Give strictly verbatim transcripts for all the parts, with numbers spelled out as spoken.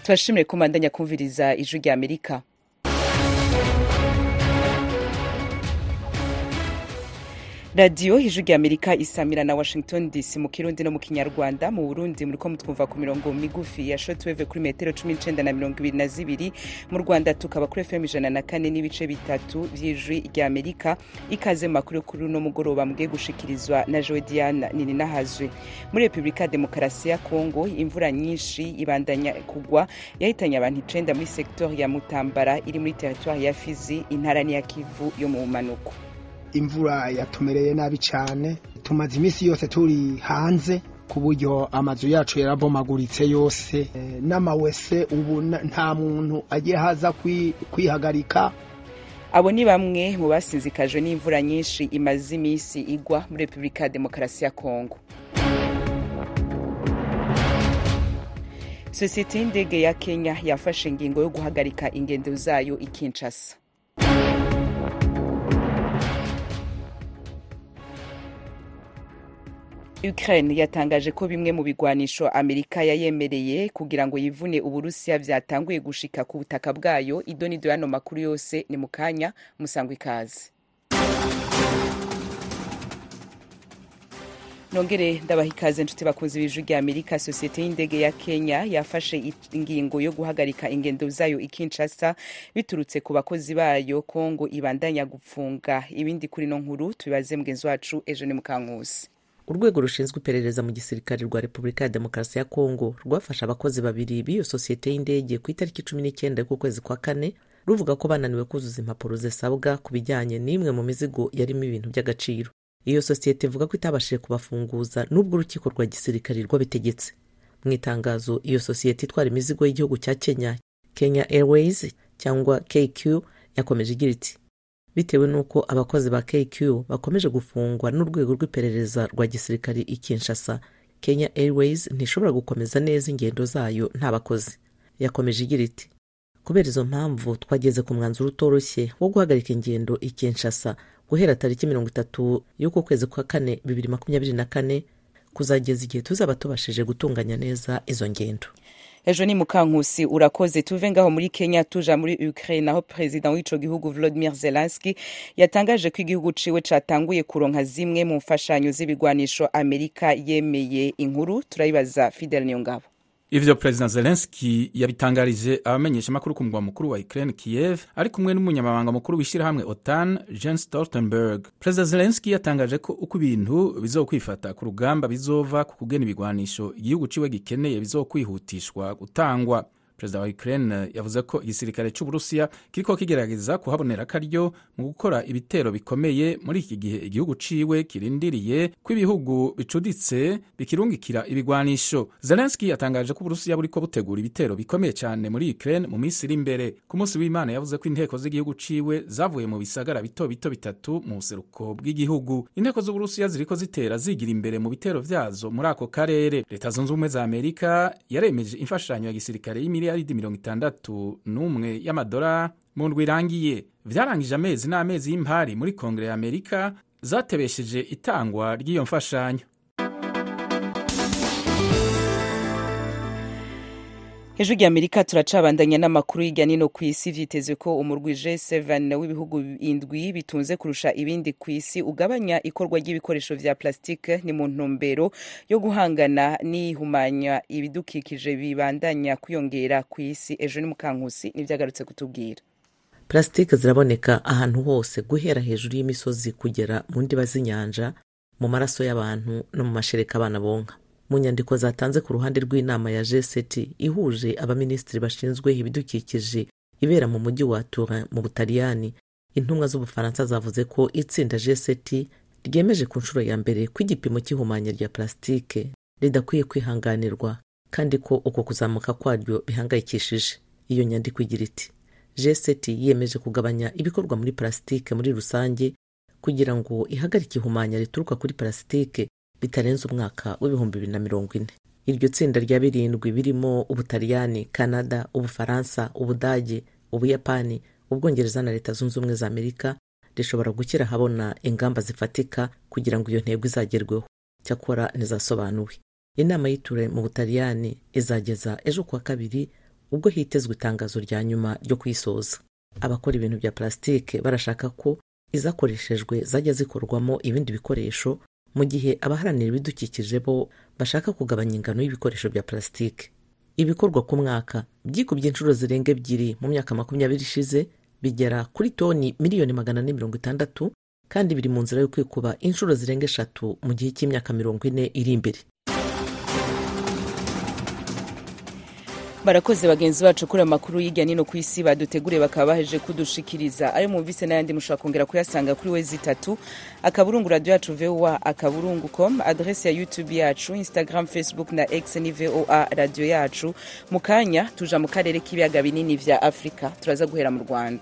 turashimire kumandanya kumviriza ijwi rya Amerika. Radio ijwi rya Amerika isamira na Washington D C mu Kirundi no mu Kinyarwanda. Mu Burundi muriko mutwumva ku mirongo migufi ya shortwave kuri metero cumi n'icenda na mirongo ibiri na zibiri. Mu Rwanda tukaba kuri F M ijana na kane n'ibice bitatu vy'ijwi rya Amerika. Ikaze mu makuru kuri no mugoroba mugiye gushikirizwa na Joe Diana nini nahazwe. Muri Republika Demokarasi ya Kongo imvura nyinshi ibandanya kugwa yahitanye abantu icenda muri secteur ya Mutambara iri muri territoire ya Fizi intara ni ya Kivu yo mu manuko. Imvura yatumereye nabi cyane, tumaze iminsi yose turi hanze ku buryo amazu yacu yarabomaguritse yose, e, n'amawese ubu nta muntu agiye haza kwihagarika. Abo ni bamwe mu basinzikajwe n'imvura nyinshi imaze iminsi igwa muri Republika Demokarasi ya Kongo. Sosiyete y'indege ya Kenya yafashe ingingo yo guhagarika ingendo zayo i Kinshasa. Ukraine yatangaje ko bimwe mu bigwanisho Amerika yayemereye kugira ngo yivune Uburusiya vyatanguye gushika ku butaka bwayo. Idonido yano makuru yose ni mukanya musangwa ikaze. Nongere ndabaha ikaze nshuti bakunzi b'ijwi rya Amerika. Sosiyete y'indege ya Kenya yafashe ingingo yo guhagarika ingendo zayo i Kinshasa biturutse ku bakozi bayo. Kongo ibandanya gupfunga. Ibindi kuri no nkuru tubibaze mugenzi wacu Eugene Mukankusi. Urwego rushinzwe iperereza mu gisirikare rwa Republika ya Demokarasi ya Kongo rwafasha abakozi babiri b'iyo sosiyete y'indege ku itariki cumi n'icyenda y'ukwezi kwa kane ruvuga ko bananiwe kuzuza impapuro zisabwa ku bijyanye n'imwe mu mizigo yarimo ibintu by'agaciro. Iyo sosiyete ivuga ko itabashije kubafunguza n'ubwo urukiko rwa gisirikare rwabitegetse. Mu itangazo, iyo sosiyete itwara imizigo y'igihugu cya Kenya, Kenya Airways cyangwa K Q, yakomeje igira iti: bitewe nuko abakozi ba K Q bakomeje gufungwa n'urwego rw'iperereza rwa gisirikare i Kinshasa, Kenya Airways ntishobora gukomeza neza ingendo zayo nta bakozi. Yakomeje igira iti: kubera izo mpamvu twageze ku mwanzuro utoroshye wo guhagarika ingendo i Kinshasa guhera tariki mirongo itatu y'uko kwezi kwa kane bibiri makumyabiri na kane kuzageza igihe tuzaba tubashije gutunganya neza izo ngendo. Ejo ni Mukankusi urakoze. Tuve ngaho muri Kenya tuja muri Ukraine aho president w'ico gihugu Volodymyr Zelensky yatangaje ko igihugu ciwe catanguye kuronka zimwe mu mfashanyo z'ibigwanisho Amerika yemeye. Inkuru turayibaza Fidel Niyongabo. Ivyo President Zelensky yabitangarije abamenyesha makuru ku mugwa mukuru wa Ukraine Kiev ari kumwe n'umunyamabanga mukuru w'ishirahamwe OTAN Jens Stoltenberg. President Zelensky yatangaje ko uko ibintu bizokwifata ku rugamba bizova ku kugena ibigwanisho igihugu ciwe gikeneye bizokwihutishwa gutangwa. Perezida wa Ukraine yavuze ko igisirikare c'Uburusiya kiriko kigerageza kuhabonera akaryo mu gukora ibitero bikomeye muri iki gihe igihugu ciwe kirindiriye ko ibihugu bicuditse bikirungikira ibigwanisho. Zelensky yatangaje ko Uburusiya buriko butegura ibitero bikomeye cyane muri Ukraine mu minsi iri imbere. Ku munsi w'Imana yavuze ko inteko z'igihugu ciwe zavuye mu bisagara bito bito bitatu mu buseruko bw'igihugu. Inteko z'Uburusiya ziriko zitera zigira imbere mu bitero vyazo muri ako karere. Leta zunze ubumwe za Amerika yaremeje imfashanyo ya gisirikare y'imiliyaridi mirongo itandatu n'umwe y'amadolari mu ndwi irangiye. Vyarangije amezi n'amezi y'impari muri Kongere ya Amerika zatebesheje itangwa ry'iyo mfashanyo. Hejuru ya Amerika turacabandanya n'amakuru y'ijya nino ku isi. Vyitezwe ko umurwi G seven w'ibihugu indwi bitunze kurusha ibindi ku isi ugabanya ikorwa ry'ibikoresho vya plastike ni mu ntumbero yo guhangana n'ihumanya ibidukikije bibandanya kwiyongera ku isi. Ejo ni Mukankusi nivyagarutse kutubwira. Plastike ziraboneka ahantu hose guhera hejuru y'imisozi kugera mu ndiba z'inyanja, mu maraso y'abantu no mu mashereka abana bonka. Mu nyandiko zatanze ku ruhande rw'inama ya G seven ihuje abaministri bashinzwe ibidukikije ibera mu mujyi wa Turin mu Butaliyani, intumwa z'Ubufaransa zavuze ko itsinda G seven ryemeje ku nshuro ya mbere ko igipimo cy'ihumanya rya plastike ridakwiye kwihanganirwa kandi ko uko kuzamuka kwaryo bihangayikishije. Iyo nyandiko igira iti: G seven yemeje kugabanya ibikorwa muri plastike muri rusange kugira ngo ihagarike ihumanya rituruka kuri plastike bitarenze umwaka w'ibihumbi bibiri na mirongo ine. Iryo tsinda rya birindwi birimo Ubutaliyani, Canada, Ubufaransa, Ubudage, Ubuyapani, Ubwongereza na Leta Zunze Ubumwe za Amerika rishobora gukira habona ingamba zifatika kugira ngo iyo ntego izagerweho. Cyakora ntizasobanuwe. Inama y'iture mu Butaliyani izageza ejo kwa kabiri ubwo hitezwe itangazo rya nyuma ryo kuyisoza. Abakora ibintu bya plastique barashaka ko izakoreshejwe zajya zikorwamo ibindi bikoresho, mu gihe abaharanira ibidukikije bo bashaka kugabanya ingano y'ibikoresho bya plastique. Ibikorwa ku mwaka byikubye inshuro zirenga ebyiri mu myaka makumyabiri ishize, bigera kuri toni miliyoni magana ane mirongo itandatu, kandi biri mu nzira yo kwikuba inshuro zirenga eshatu mu gihe cy'imyaka mirongo ine iri imbere. Barakoze bagenzi bacu kuri amakuru y'ijya nino ku isi baduteguriye bakaba baheje kudushikiriza. Ayo mumvise n'ayandi mushobora kongera kuyasanga kuri wezi itatu akaburungu radio yacu V O A akaburungu com, adresse ya YouTube yacu, Instagram, Facebook na X ni V O A radio yacu. Mukanya tuja mu karere k'ibiyaga binini vya Afrika, turaza guhera mu Rwanda.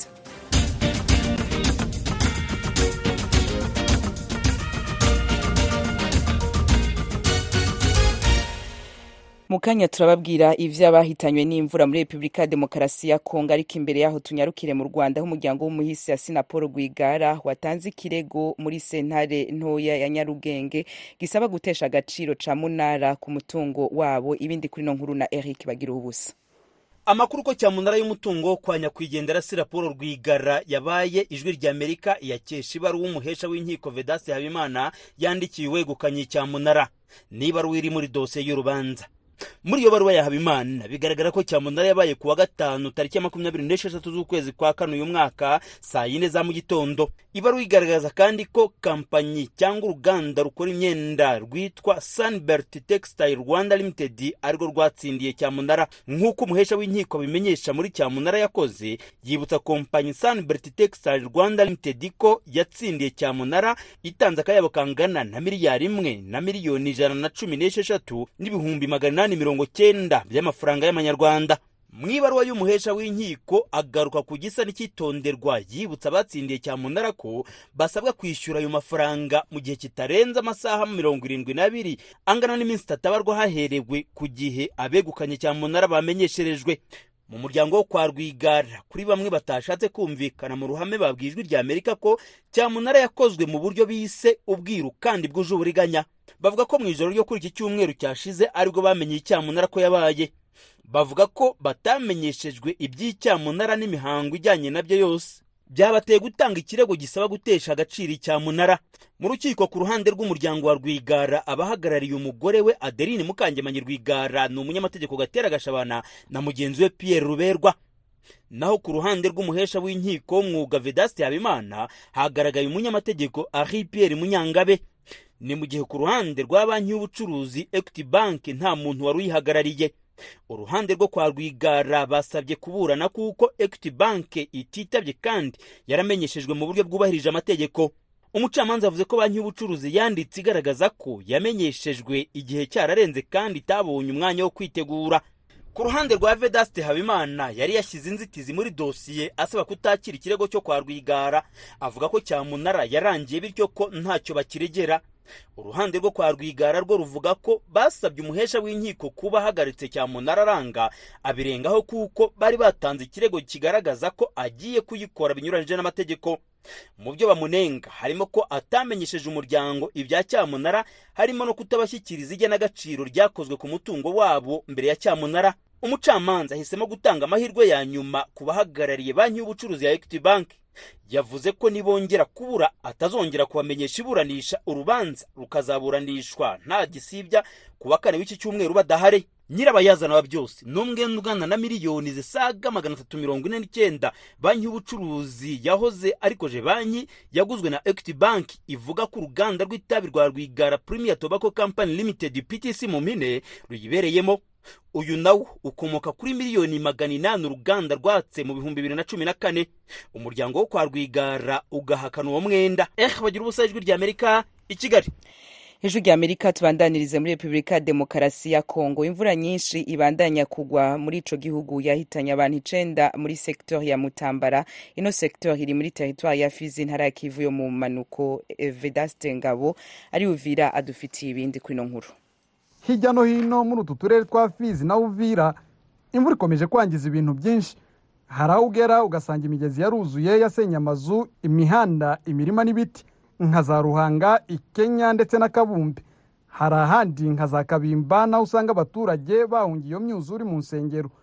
Mukanya turababwira ivy'abahitanywe n'imvura muri Republika ya Demokarasi ya Kongo, ariko imbere yaho tunyarukire mu Rwanda, aho umuryango w'umuhisi ya Sinapolo Rwigara watanze ikirego muri sentare ntoya ya Nyarugenge gisaba gutesha agaciro ca Munara ku mutungo wabo. Ibindi kuri no nkuru na Eric Bagira ubusa. Amakuru ko cyamunara y'umutungo kwa nyakwigendera Sinapolo Rwigara yabaye ijwi rya Amerika yakesha ibaruwa umuhesha w'inkiko Vedaste Habimana yandikiye wegukanye cyamunara. Niba ruwiri muri dosiye y'urubanza. Muri yo baruwa ya Habimana bigaragara ko cyamunara yabaye kuwa gatanu tariki ya makumyabiri n'esheshatu z'ukwezi kwa kane uyu mwaka saa yine za mu gitondo. Ibaruwa igaragaza kandi ko kampanyi cyangwa uruganda rukora imyenda rwitwa Sunbelt Textile Rwanda Limited ariko rwatsindiye cyamunara. Nk'uko umuhesha w'inkiko bimenyesha muri cyamunara yakoze, yibutsa kompanyi Sunbelt Textile Rwanda Limited ko yatsindiye cyamunara itanze akayabo kangana na miliyari imwe na miliyoni ijana na cumi n'esheshatu n'ibihumbi magana mirongo cyenda by'amafaranga y'amanyarwanda. Mwibaruwa y'umuhesha w'inkiko agaruka ku gisa n'ikitonderwa, yibutsa batsindiye cyamunara ko basabwa kwishyura ayo mafaranga mu gihe kitarenze amasaha mirongo irindwi n'abiri angana n'iminsi itatu abarwa haherewe ku gihe abegukanye cyamunara bamenyesherejwe. Mu muryango wo kwa Rwigara, kuri bamwe batashatse kumvikana mu ruhame babwijwe rya Amerika ko cyamunara yakozwe mu buryo bise ubwiru kandi bwuje uburiganya. Bavuga ko mu ijoro ryo kuri iki cyumweru cyashize aribwo bamenye icyamunara ko yabaye. Bavuga ko batamenyeshejwe iby'icyamunara n'imihango ijyanye nabyo yose. Byabateye gutanga ikirego gisaba gutesha agaciro icyamunara. Mu rukiko ku ruhande rw'umuryango wa Rwigara, abahagarariye umugore we Adeline Mukangemanyi Rwigara ni umunyamategeko Gatera Gashabana na mugenzi we Pierre Ruberwa. Naho ku ruhande rw'umuhesha w'inkiko mwuga Vedaste Habimana hagaragaye umunyamategeko Henri Pierre Munyangabe. Ni mu gihe ku ruhande rwa banki y'ubucuruzi Equity Bank nta muntu wari uyihagarariye. Uruhande rwo kwa Rwigara basabye kuburana kuko Equity Bank ititabye kandi yaramenyeshejwe mu buryo bwubahirije amategeko. Umucamanza avuze ko banki y'ubucuruzi yanditse igaragaza ko yamenyeshejwe igihe cyararenze kandi itabonye umwanya wo kwitegura. Ku ruhande rwa Vedaste Habimana yari yashyize inzitizi muri dosiye asaba kutakira ikirego cyo kwa Rwigara, avuga ko cyamunara yarangiye bityo ko ntacyo bakiregera. Uruhande rwo kwa Rwigara rwo ruvuga ko basabye umuhesha w'inkiko kuba hagaritse cyamunara aranga abirengaho kuko bari batanze ikirego kigaragaza ko agiye kuyikora binyuranyije n'amategeko. Mu byo bamunenga harimo ko atamenyesheje umuryango ibya cyamunara, harimo no kutabashyikiriza igenagaciro ryakozwe ku mutungo wabo mbere ya cyamunara. Umucamanza ahisemo gutanga amahirwe ya nyuma ku bahagarariye banki y'ubucuruzi ya Equity Bank. Yavuze ko nibongera kubura atazongera kubamenyesha iburanisha, urubanza rukazaburanishwa nta gisibya kuwa kane w'iki cyumweru badahari. Nyirabayazana wa byose n'umwe n'ugana na miliyoni zisaga magana atatu mirongo ine n'icyenda banki y'ubucuruzi yahoze ariko je banki yaguzwe na Equity Bank ivuga ko uruganda rw'itabi rwa Rwigara Premier Tobacco Company Limited P T C mu mpine ruyibereyemo. Uyu nawo ukomoka kuri miliyoni magana inani uruganda rwatse mu bihumbi bibiri na cumi na kane. Umuryango wo kwa Rwigara ugahakana uwo mwenda. Eh bagira ubusa ijwi rya Amerika i Kigali. Ijwi rya Amerika tubandanirize muri Republika ya Demokarasi ya Kongo. Imvura nyinshi ibandanya kugwa muri ico gihugu yahitanye abantu icenda muri secteur ya Mutambara. Ino secteur iri muri territoire ya Fizi ntara ya Kivu yo mu manuko. Vedaste Ngabo ari Uvira adufitiye ibindi kuri no nkuru. Hirya no hino muri utu turere twa Fizi na Uvira imvura ikomeje kwangiza ibintu byinshi. Harawugera ugasanga imigezi yaruzuye yasenye amazu, imihanda, imirima n'ibiti nka za Ruhanga, Ikenya ndetse na Kabumbe. Hari ahandi nka za Kabimba na usanga abaturage bahungiye iyo myuzuri mu nsengero.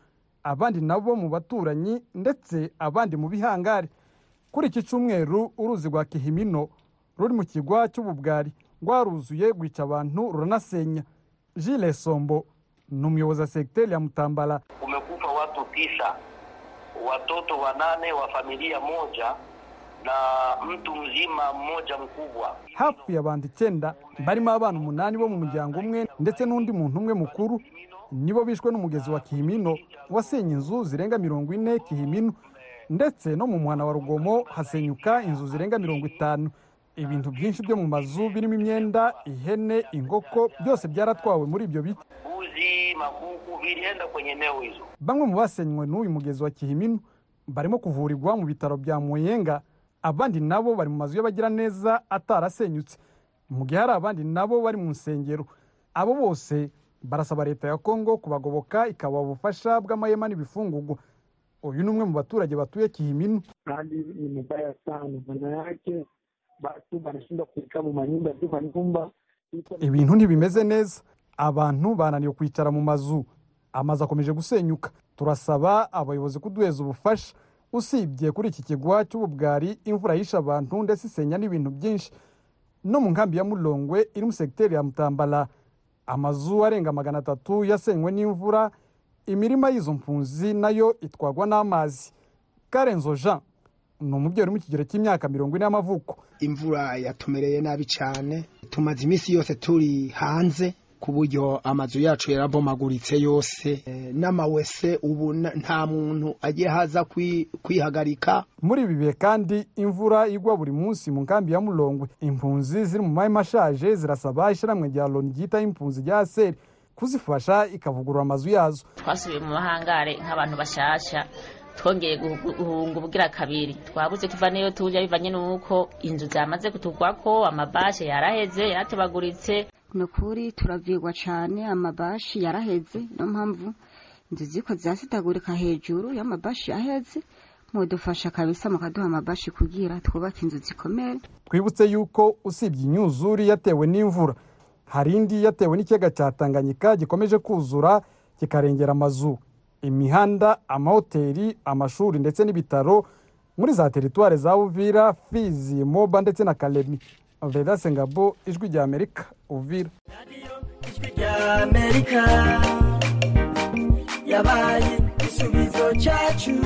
abandi nabo mu baturanyi ndetse abandi mu bihangare. Kuri iki cyumweru uruzi rwa Kihimino ruri mu kigwa cy'ububwari rwaruzuye rwica abantu ruranasenya. Jules Sombo ni umuyobozi wa sekiteri ya Mutambala. Kumekufa watu tisa, watoto wanane wa familia moja na mtu mzima mmoja mkubwa. Hafi y'abantu icyenda barimo abana umunani bo mu muryango umwe ndetse n'undi muntu umwe mukuru nibo bishwe n'umugezi wa Kihimino wasenye inzu zirenga mirongo ine Kihimino, ndetse no mu muhana wa Rugomo hasenyuka inzu zirenga mirongo itanu. Ibintu byinshi byo mu mazu birimo imyenda, ihene, inkoko byose byaratwawe muri ibyo biti. Buzi, makuku vilienda kwenye eneo hizo. Bamwe mu basenywe n'uyu mugezi wa Kihimino barimo kuvurirwa mu bitaro bya Muyenga, abandi nabo bari mu mazu y'abagira neza atarasenyutse, mu gihe hari abandi nabo bari mu nsengero. Abo bose barasaba leta ya Kongo kubagoboka ikabaha ubufasha bw'amahema n'ibifungurwa. Uyu ni umwe mu baturage batuye Kihimino. Hali ni mbaya sana, maana yake batu banashinda kukaa mu manyumba tu manyumba. Ibintu ntibimeze neza, abantu bananiwe kwicara mu mazu, amazu akomeje gusenyuka. Turasaba abayobozi kuduheza ubufasha. Usibye kuri iki kigwa cy'ububwari imvura yisha abantu ndetse isenya n'ibintu byinshi. No mu nkambi ya Mulongwe iri mu sekiteri ya Mutambala amazu arenga magana atatu yasenywe n'imvura, imirima y'izo mpunzi nayo itwagwa n'amazi. Karenzo Jean ni umubyeyi uri mu kigero cy'imyaka mirongo ine y'amavuko. Imvura yatumereye nabi cyane, tumaze iminsi yose turi hanze ku buryo amazu yacu yarabomaguritse yose, e, n'amawese ubu nta muntu agiye haza kwihagarika. Muri ibi bihe kandi imvura igwa buri munsi mu nkambi ya Mulongwe. Impunzi ziri mu mahema ashaje zirasaba ishyirahamwe rya Loni ryita impunzi rya A S E R kuzifasha ikavugurura amazu yazo. Twasubiye mu mahangare nk'abantu bashasha, twongeye guhunga ubugira kabiri. Twabuze tuva neyo tuje bivanye nuko inzu zamaze kutugwako, amabashe yaraheze yaratebaguritse. Nukuri turavigwa cyane, amabashi yaraheze, no mpamvu inzu ziko zasitagurika hejuru y'amabashi aheze. Mudufasha kabisa mukaduha amabashi kugira twubake inzu zikomere. Twibutse yuko usibye inyuzuri yatewe n'imvura, hari indi yatewe n'ikiyaga cya Tanganyika gikomeje kuzura kikarengera amazu, imihanda, amahoteli, amashuri ndetse n'ibitaro muri za teritware za Uvira, Fizi, Moba ndetse na Kalemi. Veda Sengabo, Ijwi rya Amerika, Uvira. Ijwi rya Amerika yabaye isubizo cyacu.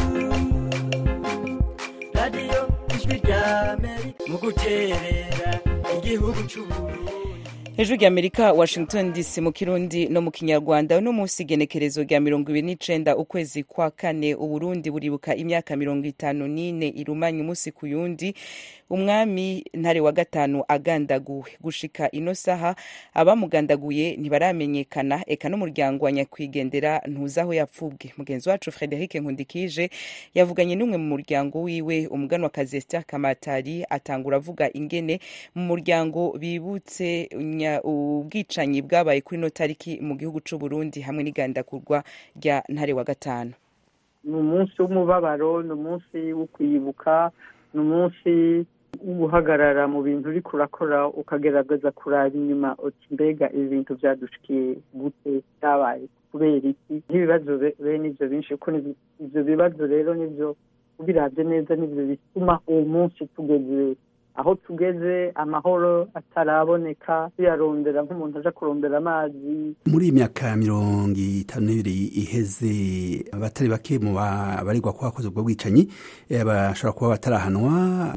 Radio Ijwi rya Amerika mu guterera igihugu cy'Uburundi. Ijwi rya Amerika, Washington D C mu Kirundi no mu Kinyarwanda. No munsi genekerezo rya mirongo ibiri n'icenda ukwezi kwa kane Uburundi buribuka imyaka mirongo itanu n'ine irumanye umunsi ku yundi umwami Ntare wa gatanu agandaguwe. Gushika ino saha abamugandaguye ntibaramenyekana, eka n'umuryango wa nyakwigendera ntuzaho yapfubwe. Mugenzi wacu Frederic Nkundikije yavuganye n'umwe mu muryango wiwe, umuganwa Kazester Kamatari, atangura avuga ingene mu muryango bibutse ubwicanyi bwabaye kuri no tariki mu gihugu cy'u Burundi hamwe n'igandakurwa rya Ntare wa gatanu. Ni umunsi w'umubabaro, ni umunsi wo kwibuka, ni umunsi w'uguhagarara mu bintu uri kurakora ukagerageza kuraba inyuma uti mbega ibintu byadushikiye gute, byabaye kubera iki. N'ibibazo bene ibyo binshi, kuko ibyo bibazo rero nibyo ubirabye neza nibyo bituma uwo munsi tugeze aho tugeze, amahoro ataraboneka, tuyarondera nk'umuntu aje kurondera amazi. Muri iyi myaka mirongo itanu n'ibiri iheze, abatari bake mu baregwa ko bakoze ubwo bwicanyi bashobora kuba batarahanwa.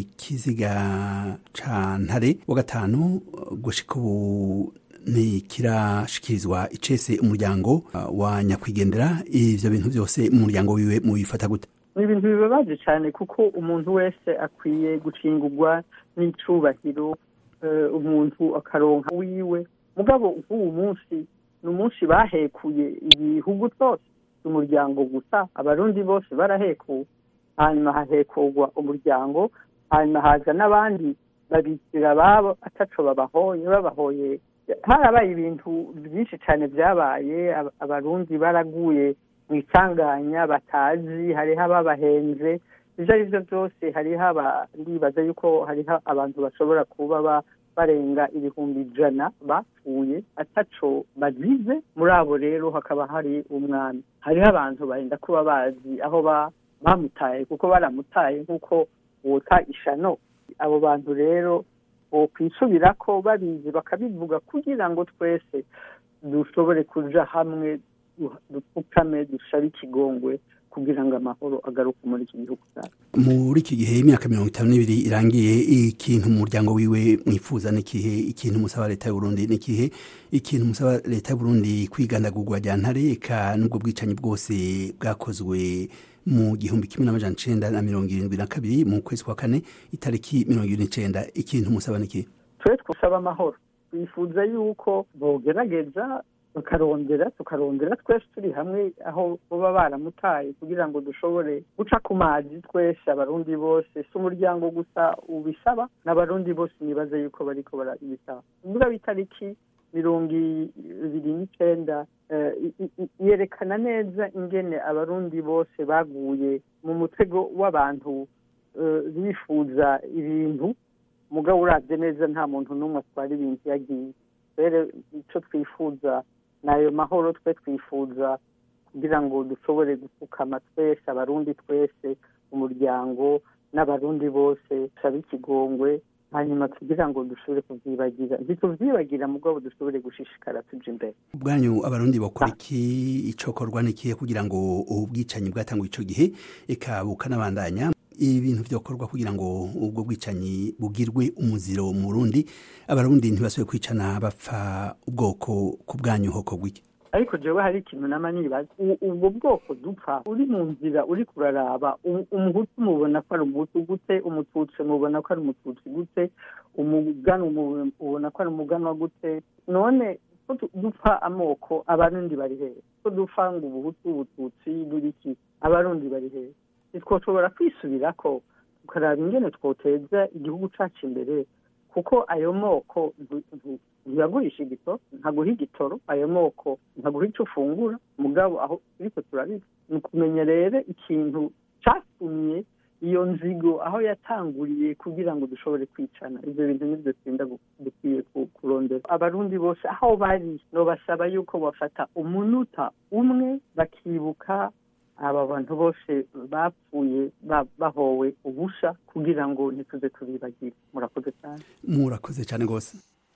Ikiziga ca Ntare wa gatanu gushika ubu ntikirashikirizwa icese umuryango wa nyakwigendera. Ivyo bintu byose mu muryango wiwe mu bifata gute? Ni ibintu bibabaje cyane, kuko umuntu wese akwiye gucingurwa n'icubahiro, umuntu akaronka wiwe. Mugabo uwo munsi ni umunsi bahekuye ibihugu byose, umuryango gusa, abarundi bose barahekuwe, hanyuma hahekurwa umuryango, hanyuma haza n'abandi babikira babo ataco babahoye babahoye. Harabaye ibintu byinshi cyane byabaye, abarundi baraguye mu isanganya batazi, hariho ababahenze. Ibyo ari byo byose hariho ndibaza yuko hariho abantu bashobora kuba barenga ibihumbi ijana bapfuye ataco bagize. Muri abo rero hakaba hari umwami. Hariho abantu bahenda kuba bazi aho ba bamutaye kuko baramutaye nk'uko wota ishano. Abo bantu rero bokwisubira ko babizi bakabivuga kugira ngo twese dushobore kuja hamwe dupfukame dusabe ikigongwe kugira ngo amahoro agaruke muri iki gihugu cyacu. Muri iki gihe imyaka mirongo itanu n'ibiri irangiye, ikintu umuryango wiwe mwifuza n'ikihe? Ikintu musaba leta y'u Burundi n'ikihe? Ikintu musaba leta y'u Burundi kwigandagurwa rya ntare eka n'ubwo bwicanyi bwose bwakozwe mu gihumbi kimwe n'amajana icenda na mirongo irindwi na kabiri mu kwezi kwa kane itariki mirongo ibiri n'icenda, ikintu musaba n'ikihe? Twe twusaba amahoro, twifuza yuko bogerageza tukarondera tukarondera twese turi hamwe aho baba baramutaye kugira ngo dushobore guca ku mazi twese abarundi bose, si umuryango gusa ubisaba n'abarundi bose nibaze yuko bariko barabisaba. Muri itariki mirongo ibiri n'icenda yerekana neza ingene abarundi bose baguye mu mutego w'abantu bifuza ibintu mugabo uravye neza nta muntu n'umwe atwara ibintu yagiye. Rero ico twifuza nayo mahoro, twe twifuza kugira ngo dushobore gupfukama twese abarundi twese umuryango n'abarundi bose tusabe ikigongwe, hanyuma kugira ngo dushobore kuvyibagira ntituvyibagira mugabo dushobore gushishikara tuja imbere. Ubwanyu abarundi bakora iki? Icokorwa n'ikihe kugira ngo ubwicanyi bwatanguye ico gihe eka bukanabandanya? Ibintu vyokorwa kugira ngo ubwo bwicanyi bugirwe umuziro mu Burundi, abarundi ntibasubire kwicana bapfa ubwoko ku bwanyu hokorwa iki? Ariko jewe hari ikintu nama nibaza, ubwo bwoko dupfa uri mu nzira uri kuraraba, umuhutu mubona ko ari umuhutu gute, umututsi mubona ko ari umututsi gute, umugano mubona ko ari umuganwa gute? None ko dupfa amoko, abarundi bari hehe? Ko dupfa ngo ubuhutu ubututsi n'ibiki, abarundi bari hehe? Twoshobora kwisubirako tukaraba ingene twoteza igihugu cacu imbere, kuko ayo moko ntiyagurisha igitoro, ntaguha igitoro, ayo moko ntaguha ico ufungura, mugabo aho turiko turabiba ni ukumenya rero ikintu catumye iyo nzigo aho yatanguriye kugira ngo dushobore kwicana. Ivyo bintu nivyo twinda dukwiye kurondera. Abarundi bose aho bari nobasaba yuko bafata umunota umwe bakibuka aba bantu bose bapfuye bahowe ubusha kugira ngo ntituze tubibagire. Murakoze cyane. Murakoze cyane gose.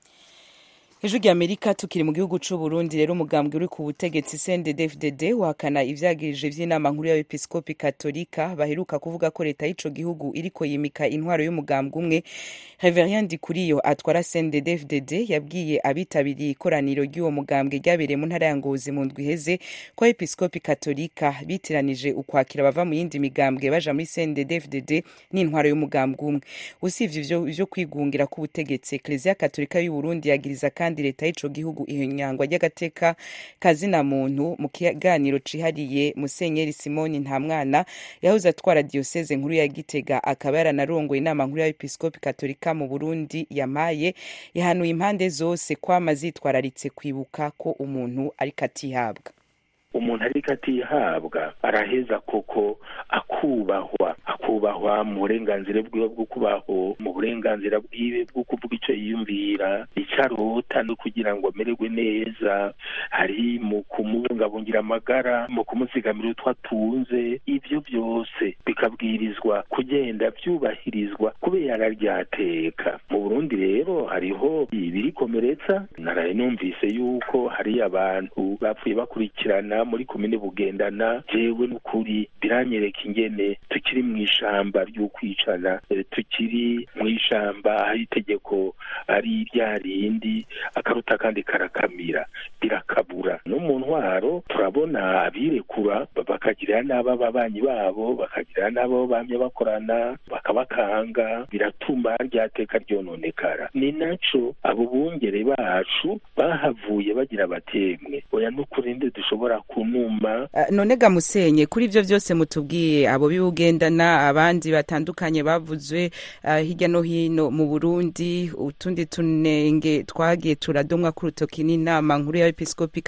Ijwi ry'Amerika tukiri mu gihugu c'u Burundi rero umugambwe uri ku butegetsi C N D D F D D wahakana ivyagirije vy'inama nkuru y'abepiskopi katolika baheruka kuvuga ko leta y'ico gihugu iriko yimika intwaro y'umugambwe umwe. Reverien Ndikuriyo atwara C N D D F D D yabwiye abitabiriye ikoraniro ry'uwo mugambwe ryabereye mu ntara ya Ngozi mu ndwi iheze ko abepiskopi katolika bitiranije ukwakira bava mu yindi migambwe baja muri C N D D F D D n'intwaro y'umugambwe umwe. Usivye ivyo ivyo kwigungira ku butegetsi, Ecclesia Katolika y'u Burundi yagiriza kandi leta y'ico gihugu ihinyangwa ry'agateka kazina muntu. Mu kiganiro cihariye Musenyeri Simoni Ntamwana yahoze atwara diocese nkuru ya Gitega akaba yaranarongoye inama nkuru y'abepiskopi katolika mu Burundi yamaye yahanuye impande zose kwama zitwararitse kwibuka ko umuntu ariko atihabwa. Umuntu ariko atihabwa araheza koko akubahwa akubahwa mu burenganzira bwiwe bwo kubaho, mu burenganzira bwiwe bwo kuvuga ico yiyumvira, icarota no kugira ngo amererwe neza, hari mu kumubungabungira amagara, mu kumuzigamira utwo atunze. Ivyo byose bikabwirizwa kugenda vyubahirizwa kubera ryateka. Mu Burundi rero hariho ibirikomeretsa. Naraye numvise yuko hari abantu bapfuye bakurikirana muri komine Bugendana. Jewe n'ukuri biranyereka ingene tukiri mu ishamba ry'ukwicana, tukiri mu ishamba aho itegeko ari rya rindi akaruta kandi karakamira birakabura. No mu ntwaro turabona abirekura bakagirira n'aba babanyi babo, bakagirira n'abo bamye bakorana bakabakanga, biratuma ryateka ryononekara. Ni naco abo bungere bacu bahavuye bagira batemwe oya n'ukuri nde dushobora kunuma. Uh, none ga Musenye, kuri ivyo vyose mutubwiye abo bibugendana abandi batandukanye bavuzwe uh, hirya no hino mu Burundi, utundi tunenge twagiye turadomwa ku rutoki n'inama nkuru y'abepiskopi katolika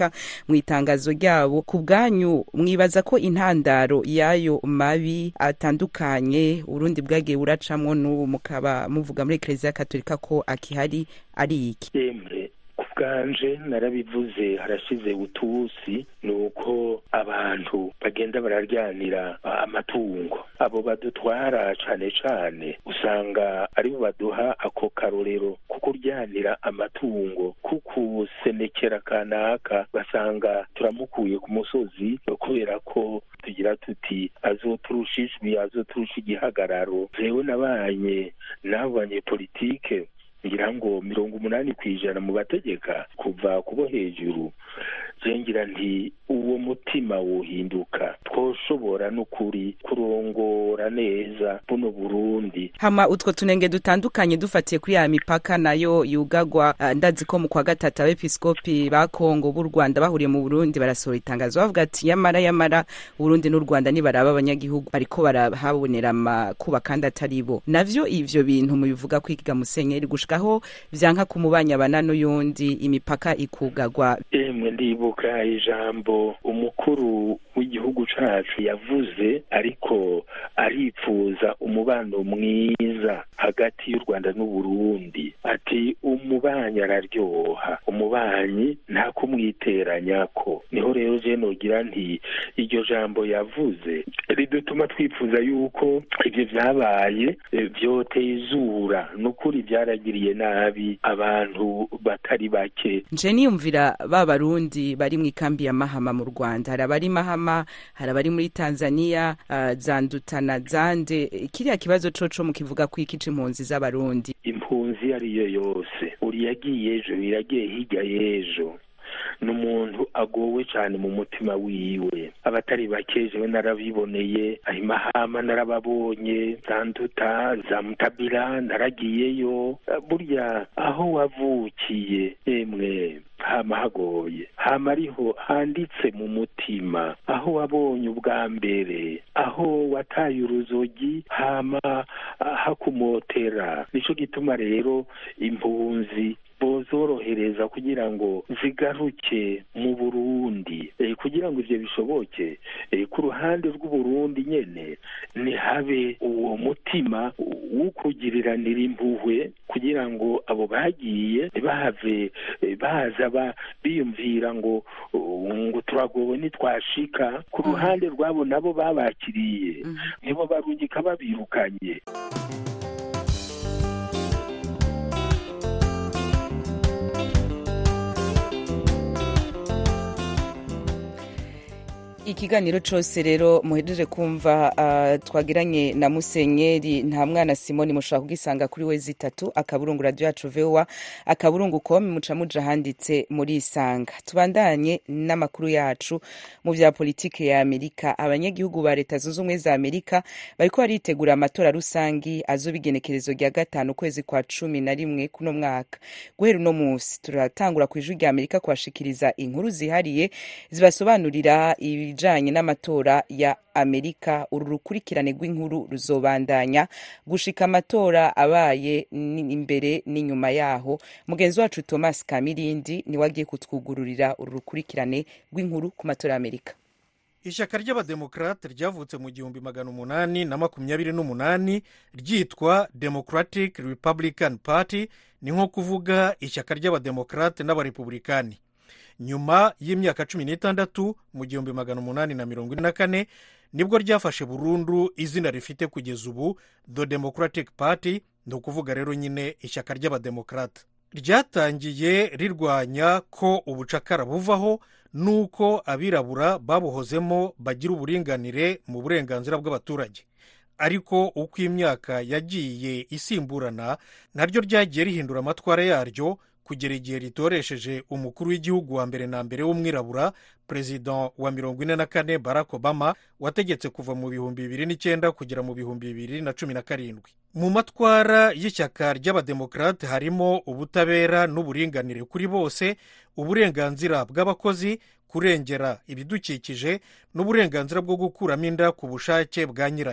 Amerika mu itangazo ryabo. Ku bwanyu mwibaza ko intandaro y'ayo mabi atandukanye Urundi bwagiye buracamwo n'ubu mukaba muvuga muri Eklezia Katolika ko akihari ari iki? Emre kubwanje narabivuze harashize utusi nuko abantu bagenda bararyanira amatungo, abo badutwara cane cane usanga aribo baduha ako karorero kukuryanira amatungo, kukusenekera kanaka basanga turamukuye ku musozi kubera ko tugira tuti azoturusha ijwi azoturusha igihagararo. Jewe nabanye n'abo banyepolitike ngira ngo mirongo umunani kw'ijana mu bategeka kuva kubo hejuru, zengira nti uwo mutima wohinduka twoshobora n'ukuri kurongora neza buno Burundi. Hama utwo tunenge dutandukanye dufatiye kuri ya mipaka nayo yugagwa, uh, ndazi ko mu kwa gatatu abepiskopi ba Kongo b'u Rwanda bahuriye mu Burundi barasohora itangazo bavuga ati yamara yamara Burundi n'u Rwanda nibaraba abanyagihugu bariko barahabonera amakuba kandi atari bo. Navyo ivyo bintu mubivuga kwiga Musenyeri gushikaho vyanka kumubanya banano yondi imipaka ikugagwa. Emwe ndibuka ijambo umukuru w'igihugu cacu yavuze, ariko aripfuza umubano mwiza hagati y'u Rwanda n'u Burundi, ati umubanyi araryoha, umubanyi nta kumwiteranyako. Niho rero je nogira nti iryo jambo yavuze ridutuma twipfuza yuko ivyo vyabaye vyotezura n'ukuri vyaragiriye nabi abantu batari bake. Nje niyumvira ba Barundi bari mu ikambi ya Mahama mu Rwanda, hari abari Mahama, hari abari muri Tanzania, uh, zandutana zande. Kiriya kibazo coco mu kivuga ko iki c'impunzi z'Abarundi? Impunzi ariyo yose uri yagiye ejo iragiye hirya y'ejo n'umuntu agowe cyane mu mutima wiwe. Abatari bakeje we narabiboneye, ahimahama narababonye, zanduta za Mutabira naragiyeyo. Burya aho wavukiye emwe hama hagoye, hama ariho handitse mu mutima, aho wabonye ubwa mbere, aho wataye uruzogi hama hakumotera. Nico gituma rero impunzi bozorohereza kugira ngo zigaruke mu Burundi. E, kugira ngo ivyo bishoboke, e, ku ruhande rw'u Burundi nyene ni habe uwo mutima w'ukugiriranira impuhwe kugira ngo abo bagiye ntibahave e, baza ba biyumvira ngo ngo turagowe nitwashika. Ku ruhande rwabo nabo babakiriye nibo barungika babirukanye. Ikiganiro cose rero muhejeje kumva uh, twagiranye na Musenyeri Ntamwana Simoni mushaka kugisanga kuri we zitatu akaburungu radio yacu V O A akaburungu com muca muja handitse muri Isanga. Tubandanye n'amakuru yacu mu vya politike ya Amerika. Abanyagihugu ba leta zunze ubumwe za Amerika bariko baritegura amatora rusangi azobigenekerezo rya gatanu kwezi kwa cumi na rimwe kuno mwaka. Guhera uno musi turatangura kwijwi rya Amerika kwashikiriza inkuru zihariye zibasobanurira ibi janye n'amatora ya Amerika. Uru rukurikirane rw'inkuru ruzobandanya gushika amatora abaye imbere n'inyuma yaho. Mugenzi wacu Thomas Kamirindi ni wagiye kutwugururira uru rukurikirane rw'inkuru ku matora ya Amerika. Ishyaka ry'abademokrate ryavutse mu gihumbi magana umunani na makumyabiri n'umunani ryitwa Democratic Republican Party, ni nko kuvuga ishyaka ry'abademokrate n'abarepublikani. Nyuma y'imyaka cumi n'itandatu mu gihumbi magana umunani na mirongo ine na kane nibwo ryafashe burundu izina rifite kugeza ubu The Democratic Party, ni ukuvuga rero nyine ishyaka ry'abademokrate. Ryatangiye rirwanya ko ubucakara buvaho nuko abirabura babuhozemo bagira uburinganire mu burenganzira bw'abaturage. Ariko uko imyaka yagiye isimburana naryo ryagiye rihindura amatwara yaryo kugera igihe ritoresheje umukuru w'igihugu wa mbere na mbere w'umwirabura, perezida wa mirongo ine na kane Barack Obama, wategetse kuva mu bihumbi bibiri n'icyenda kugera mu bihumbi bibiri na cumi na karindwi. Mu matwara y'ishyaka ry'abademokrate harimo ubutabera n'uburinganire kuri bose, uburenganzira bw'abakozi, kurengera ibidukikije n'uburenganzira bwo gukuramo inda ku bushake bwa nyirayo.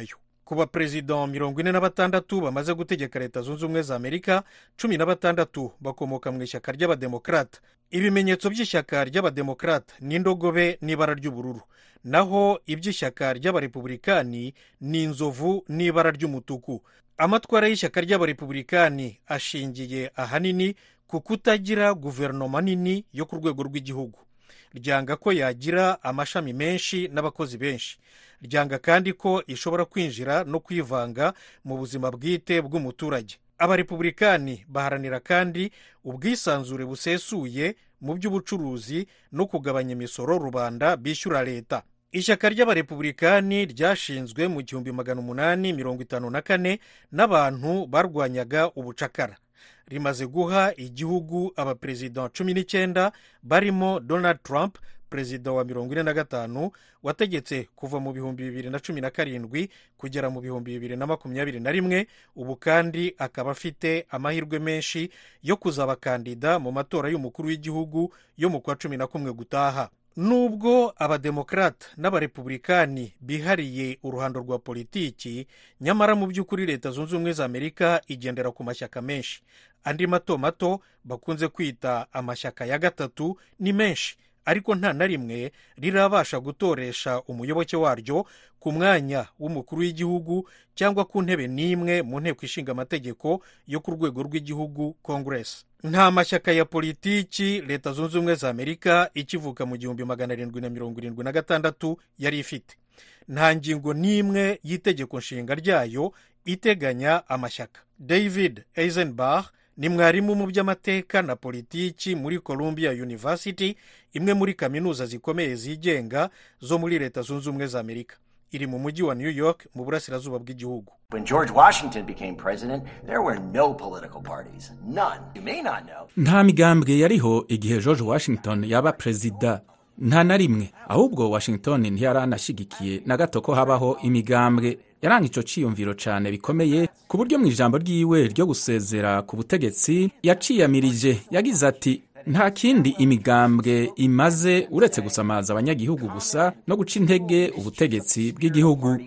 ku baperezida mirongo ine na batandatu bamaze gutegeka leta zunze ubumwe za amerika cumi na batandatu bakomoka mu ishyaka ry'abademokarata. ibimenyetso by'ishyaka ry'abademokarata ni indogobe n'ibara ry'ubururu, naho iby'ishyaka ry'abarepublikani ni inzovu n'ibara ry'umutuku. amatwara y'ishyaka ry'abarepublikani ashingiye ahanini ku kutagira guverinoma nini yo ku rwego rw'igihugu. ryanga ko yagira amashami menshi n'abakozi benshi. ryanga kandi ko ishobora kwinjira no kwivanga mu buzima bwite bw'umuturage. abarepublikani baharanira kandi ubwisanzure busesuye mu by'ubucuruzi no kugabanya imisoro rubanda bishyura leta. ishyaka ry'abarepublikani ryashinzwe mu gihumbi magana umunani mirongo itanu na kane n'abantu barwanyaga ubucakara. rimaze guha igihugu abaperezida cumi n'icyenda barimo Donald Trump, perezida wa mirongo ine na gatanu wategetse kuva mu bihumbi bibiri na cumi na karindwi kugera mu bihumbi bibiri na makumyabiri na rimwe. ubu kandi akaba afite amahirwe menshi yo kuzaba kandida mu matora y'umukuru w'igihugu yo mu kwa cumi na kumwe gutaha. nubwo abademokarata n'abarepublikani bihariye uruhando rwa politiki, nyamara mu by'ukuri leta zunze ubumwe za amerika igendera ku mashyaka menshi. andi mato mato bakunze kwita amashyaka ya gatatu ni menshi, ariko nta na rimwe rirabasha gutoresha umuyoboke waryo ku mwanya w'umukuru w'igihugu cyangwa ku ntebe n'imwe mu nteko ishinga amategeko yo ku rwego rw'igihugu Congress. nta mashyaka ya politiki leta zunze ubumwe za amerika ikivuka mu gihumbi magana arindwi na mirongo irindwi na gatandatu yari ifite. nta ngingo n'imwe y'itegeko nshinga ryayo iteganya amashyaka. David Eisenbach ni mwarimu mu by'amateka na politiki muri Columbia University, imwe muri kaminuza zikomeye zigenga zo muri leta zunze ubumwe za amerika. iri mu mujyi wa New York mu burasirazuba bw'igihugu. When George Washington became president, there were no political parties. None. You may not know. nta migambwe yariho igihe George Washington yaba perezida, nta na rimwe. ahubwo Washington ntiyaranashigikiye na gato ko habaho imigambwe. yaranga ico ciyumviro cane bikomeye ku buryo mu ijambo ryiwe ryo gusezera ku butegetsi yaciyamirije, yagize ati nta kindi imigambwe imaze uretse gusamaza abanyagihugu gusa no guca intege ubutegetsi bw'igihugu.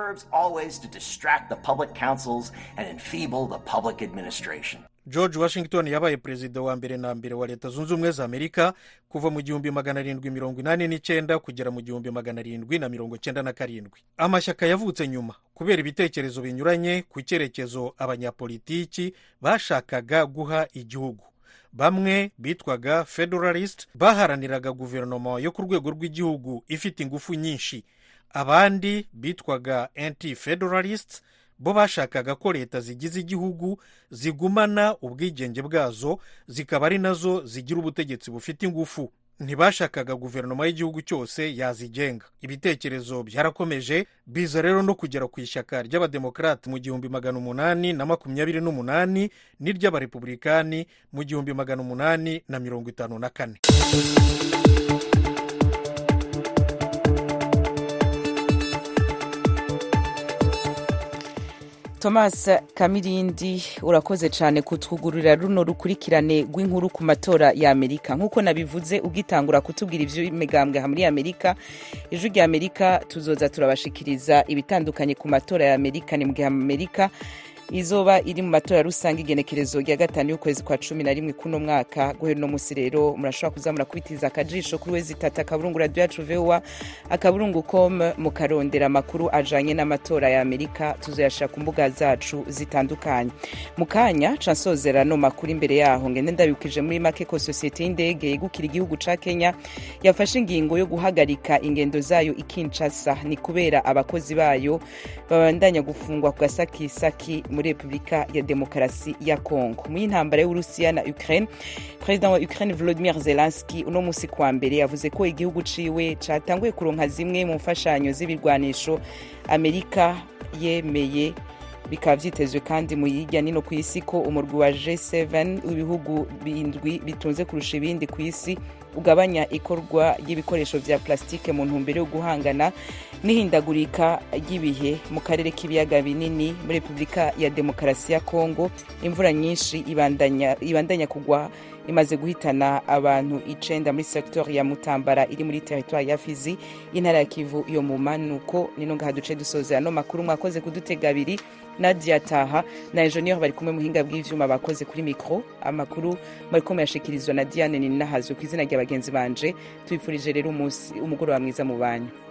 George Washington yabaye perezida wa mbere na mbere wa leta zunze ubumwe za amerika kuva mu gihumbi magana arindwi mirongo inani n'icyenda kugera mu gihumbi magana arindwi na mirongo cyenda na karindwi. amashyaka yavutse nyuma kubera ibitekerezo binyuranye ku cyerekezo abanyapolitiki bashakaga guha igihugu. bamwe bitwaga federalist baharaniraga guverinoma yo ku rwego rw'igihugu ifite ingufu nyinshi. abandi bitwaga anti-federalists bo bashakaga ko leta zigize igihugu zigumana ubwigenge bwazo, zikaba ari nazo zigira ubutegetsi bufite ingufu. ntibashakaga guverinoma y'igihugu cyose yazigenga. ibitekerezo byarakomeje biza rero no kugera ku ishyaka ry'abademokarati mu gihumbi magana umunani na makumyabiri n'umunani n'iry'abarepublikani mu gihumbi magana umunani na mirongo itanu na kane. Thomas Kamirindi, urakoze cyane kutwugurura runo rukurikirane rw'inkuru ku matora ya Amerika. Nkuko nabivuze ugitangura kutubwira ivyo imigambwe muri Amerika, ijwi rya Amerika tuzoza turabashikiriza ibitandukanye ku matora ya Amerika. Ni mu gihe Amerika izoba iri mu matora rusange igenekerezo rya gatanu y'ukwezi kwa cumi na rimwe kuno mwaka. guhera no musi rero murashobora kuzamura kubitiza akajisho kuri wezi tata akaburungu radio yacu vewa akaburungu com mukarondera makuru ajanye n'amatora ya Amerika. tuzoyashira ku mbuga zacu zitandukanye. mukanya cansozera no makuru imbere yaho ngende ndabikije muri make ko societe y'indege yegukira igihugu ca Kenya yafashe ingingo yo guhagarika ingendo zayo ikinshasa. ni kubera abakozi bayo babandanya gufungwa ku gasakisaki muri Republika ya Demokarasi ya Kongo. mu y'intambara y'Urusiya na Ukraine, President wa Ukraine Volodymyr Zelensky uno musi kwa mbere yavuze ko igihugu ciwe catanguye kuronka zimwe mu mfashanyo z'ibirwanisho Amerika yemeye. bikaba vyitezwe kandi mu yijya nino ku isi ko umurwi wa G seven w'ibihugu bindwi bitunze kurusha ibindi ku isi ugabanya ikorwa ry'ibikoresho vya plastike mu ntumbero yo guhangana n'ihindagurika ry'ibihe mu karere k'ibiyaga binini muri Repubulika ya Demokarasi ya Kongo. Imvura nyinshi ibandanya ibandanya kugwa imaze guhitana abantu icenda muri secteur ya Mutambara iri muri territoire ya Fizi intara ya Kivu yo mu manuko. Nino ngaha duce dusoza no makuru mwakoze kudutega abiri. Nadia Taha na engineer bari kumwe muhinga bw'ivyuma bakoze kuri micro. Amakuru mariko yashikirizwa na Diane Ninahazwe kw'izina ry'abagenzi banje. Tubifurije rero umunsi umugoroba mwiza mu banyu.